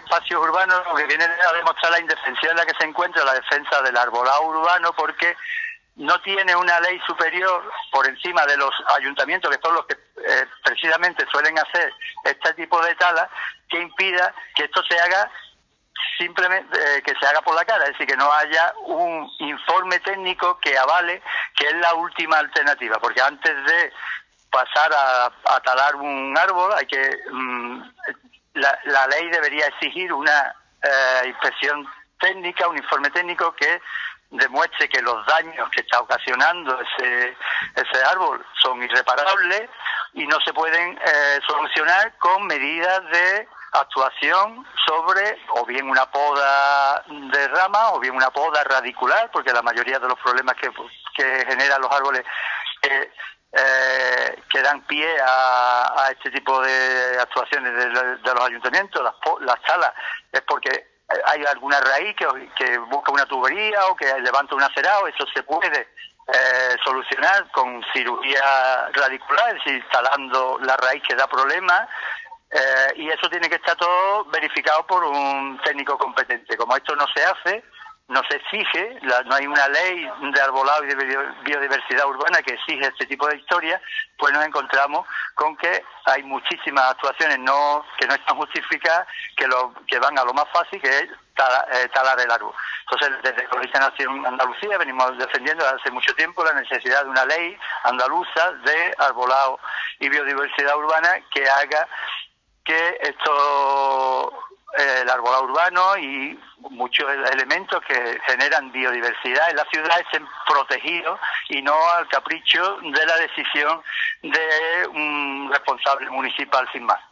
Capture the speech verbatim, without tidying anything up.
espacios urbanos lo que viene a demostrar la indefensión en la que se encuentra la defensa del arbolado urbano, porque no tiene una ley superior por encima de los ayuntamientos, que son los que eh, precisamente suelen hacer este tipo de talas, que impida que esto se haga simplemente eh, que se haga por la cara, es decir, que no haya un informe técnico que avale que es la última alternativa, porque antes de pasar a, a talar un árbol hay que mmm, la, la ley debería exigir una eh, inspección técnica, un informe técnico que demuestre que los daños que está ocasionando ese ese árbol son irreparables y no se pueden eh, solucionar con medidas de actuación sobre o bien una poda de rama o bien una poda radicular, porque la mayoría de los problemas que, que generan los árboles eh, eh, que dan pie a, a este tipo de actuaciones de, de los ayuntamientos, las, las talas, es porque hay alguna raíz que, que busca una tubería o que levanta un acerado. Eso se puede eh, solucionar con cirugía radicular, es decir, talando la raíz que da problemas, eh, y eso tiene que estar todo verificado por un técnico competente. Como esto no se hace, no se exige, la, no hay una ley de arbolado y de biodiversidad urbana que exige este tipo de historias, pues nos encontramos con que hay muchísimas actuaciones no que no están justificadas, que lo que van a lo más fácil, que es talar, eh, talar el árbol. Entonces, desde Ecologistas Nación Andalucía venimos defendiendo desde hace mucho tiempo la necesidad de una ley andaluza de arbolado y biodiversidad urbana que haga que esto, eh, el arbolado urbano y muchos elementos que generan biodiversidad en la ciudad estén protegidos y no al capricho de la decisión de un responsable municipal sin más.